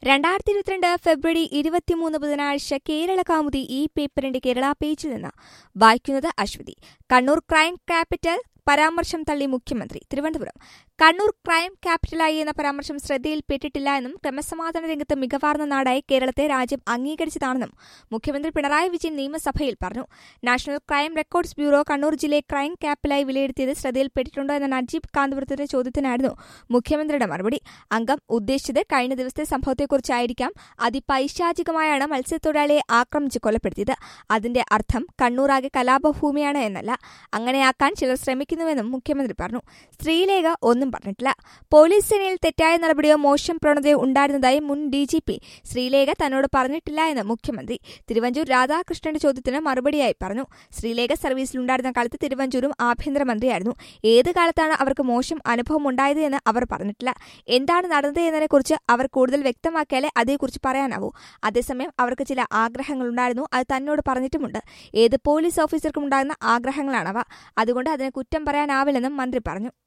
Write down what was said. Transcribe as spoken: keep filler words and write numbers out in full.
രണ്ടായിരത്തി ഇരുപത്തിരണ്ട് ഫെബ്രുവരി ഇരുപത്തിമൂന്ന് ബുധനാഴ്ച കേരള കൗമുദി ഈ പേപ്പറിന്റെ കേരള പേജിൽ നിന്ന് വായിക്കുന്നത് അശ്വതി. കണ്ണൂർ ക്രൈം ക്യാപിറ്റൽ പരാമർശം തള്ളി മുഖ്യമന്ത്രി. തിരുവനന്തപുരം. കണ്ണൂർ ക്രൈം ക്യാപിറ്റലായി എന്ന പരാമർശം ശ്രദ്ധയിൽപ്പെട്ടിട്ടില്ല എന്നും ക്രമസമാധാന രംഗത്ത് മികവാർന്ന നാടായി കേരളത്തെ രാജ്യം അംഗീകരിച്ചതാണെന്നും മുഖ്യമന്ത്രി പിണറായി വിജയൻ നിയമസഭയിൽ പറഞ്ഞു. National crime records bureau Kannur ജില്ലയെ ക്രൈം ക്യാപിറ്റലായി വിലയിരുത്തിയത് ശ്രദ്ധയിൽപ്പെട്ടിട്ടുണ്ടോ എന്ന നജീബ് കാന്തപുരത്തിന്റെ ചോദ്യത്തിനായിരുന്നു മുഖ്യമന്ത്രിയുടെ മറുപടി. അംഗം ഉദ്ദേശിച്ചത് കഴിഞ്ഞ ദിവസത്തെ സംഭവത്തെക്കുറിച്ചായിരിക്കാം. അതിപൈശാചികമായാണ് മത്സ്യത്തൊഴിലാളിയെ ആക്രമിച്ച് കൊലപ്പെടുത്തിയത്. അതിന്റെ അർത്ഥം കണ്ണൂരാകെ കലാപഭൂമിയാണ് എന്നല്ല. അങ്ങനെയാക്കാൻ ചിലർ ശ്രമിക്കുന്നുവെന്നും മുഖ്യമന്ത്രി പറഞ്ഞു. സ്ത്രീലേഖ ഒന്നും പറഞ്ഞിട്ടില്ല. പോലീസ് സേനയിൽ തെറ്റായ നടപടിയോ മോശം പ്രവണതയോ ഉണ്ടായിരുന്നതായി മുൻ ഡി ജി പി ശ്രീലേഖ തന്നോട് പറഞ്ഞിട്ടില്ല എന്ന് മുഖ്യമന്ത്രി തിരുവഞ്ചൂർ രാധാകൃഷ്ണന്റെ ചോദ്യത്തിന് മറുപടിയായി പറഞ്ഞു. ശ്രീലേഖ സർവീസിലുണ്ടായിരുന്ന കാലത്ത് തിരുവഞ്ചൂരും ആഭ്യന്തരമന്ത്രിയായിരുന്നു. ഏത് കാലത്താണ് അവർക്ക് മോശം അനുഭവം ഉണ്ടായത് എന്ന് അവർ പറഞ്ഞിട്ടില്ല. എന്താണ് നടന്നത് എന്നതിനെക്കുറിച്ച് അവർ കൂടുതൽ വ്യക്തമാക്കിയാലേ അതേക്കുറിച്ച് പറയാനാവൂ. അതേസമയം അവർക്ക് ചില ആഗ്രഹങ്ങളുണ്ടായിരുന്നു. അത് തന്നോട് പറഞ്ഞിട്ടുമുണ്ട്. ഏത് പോലീസ് ഓഫീസർക്കും ഉണ്ടാകുന്ന ആഗ്രഹങ്ങളാണവ. അതുകൊണ്ട് അതിനെ കുറ്റം പറയാനാവില്ലെന്നും മന്ത്രി പറഞ്ഞു.